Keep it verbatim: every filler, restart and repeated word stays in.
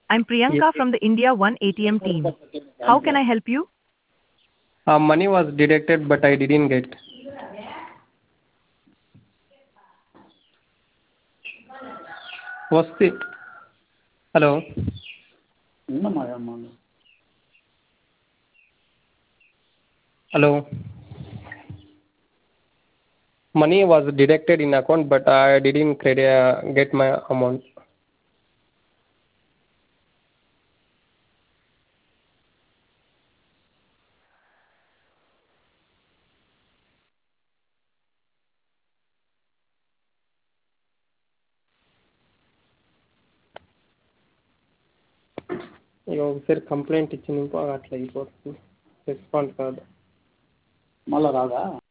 I'm Yes. Priyanka from the India One A T M team. How can I help you? Uh, money was deducted, but I didn't get. వస్తే hello hello money was deducted in account, but I didn't credit, uh, get my amount. ఇక ఒకసారి complaint ఇచ్చిన అట్లా అయిపోతుంది response కాదు. మళ్ళా రాదా?